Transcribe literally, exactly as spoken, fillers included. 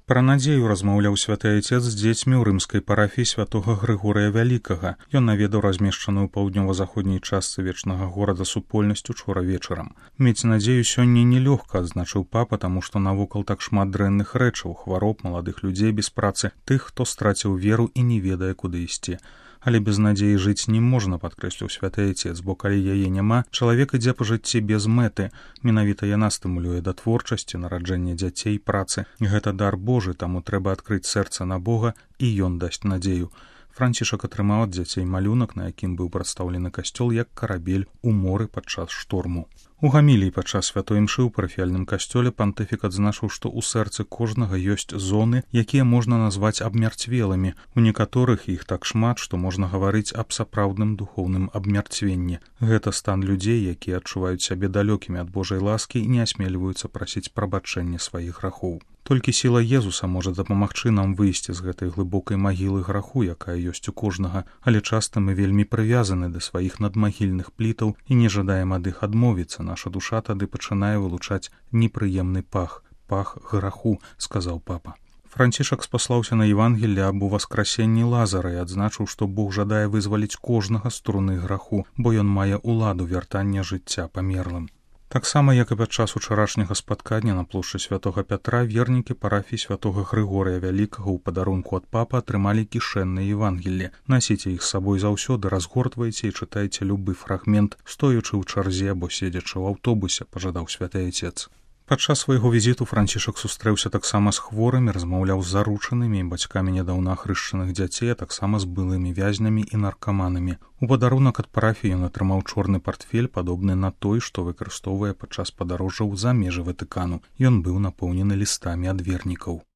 Пра надзею размаўляў святы айцец з дзецьмі ў рымскай парафіі святога Грыгорыя Вялікага. Ён наведаў размешчаную ў паўднёва-заходняй частцы вечнага горада супольнасць учора вечарам. Мець надзею сёння нелёгка, адзначыў папа, таму што навокал так шмат дрэнных рэчаў, хвароб, маладых людзей без працы, тых, хто страціў веру і не ведае, куды ісці. Але без надзеі жыць не можна, падкрэсліў святы айцец, бо калі яе няма, чалавек ідзе па жыцці без мэты. Менавіта яна стымулюе да творчасці, нараджэння дзяцей, працы. Гэта дар Божы, таму трэба адкрыць сэрца на Бога, і ён дасць надзею. Францішак атрымаў ад дзяцей малюнак, на якім быў прадстаўлены касцёл як карабель у моры падчас шторму. У гаміліі падчас святой імшы ў парафіяльным касцёле пантыфік адзначыў, што ў сэрцы кожнага ёсць зоны, якія можна назваць абмярцвелымі. У некаторых іх так шмат, што можна гаварыць аб сапраўдным духоўным абмярцвенні. Гэта стан людзей, якія адчуваюць сябе далёкімі ад Божай ласкі і не асмельваюцца прасіць прабачэння сваіх грахоў. Толькі сіла Езуса можа дапамагчы нам выйсці з гэтай глыбокай магілы граху, якая ёсць у кожнага, але часта мы вельмі прывязаны да сваіх надмагільных плітаў і не жадаем ад іх адмовіцца. Наша душа тады пачынае вылучаць непрыемны пах, пах граху, сказаў папа. Францішак спаслаўся на Евангелле аб уваскрасенні Лазара і адзначыў, што Бог жадае вызваліць кожнага з труны граху, бо ён мае ўладу вяртання жыцця памерлым. Таксама, як і падчас учарашняга спаткання на плошчы святога Пятра, вернікі парафіі святога Грыгорыя Вялікага ў падарунку ад папы атрымалі кішэнныя Евангеллі. Насіце іх з сабой заўсёды, разгортвайце і чытайце любы фрагмент, стоячы ў чарзе або седзячы ў аўтобусе, пажадаў святы айцец. Падчас свайго візіту Францішак сустрэўся таксама з хворымі, размаўляў з заручанымі і бацькамі нядаўна ахрышчаных дзяцей, а таксама з былымі вязнямі і наркаманамі. У падарунак ад парафіі ён атрымаў чорны партфель, падобны на той, што выкарыстоўвае падчас падарожжаў за межы Ватыкану. Ён быў напоўнены лістамі ад вернікаў.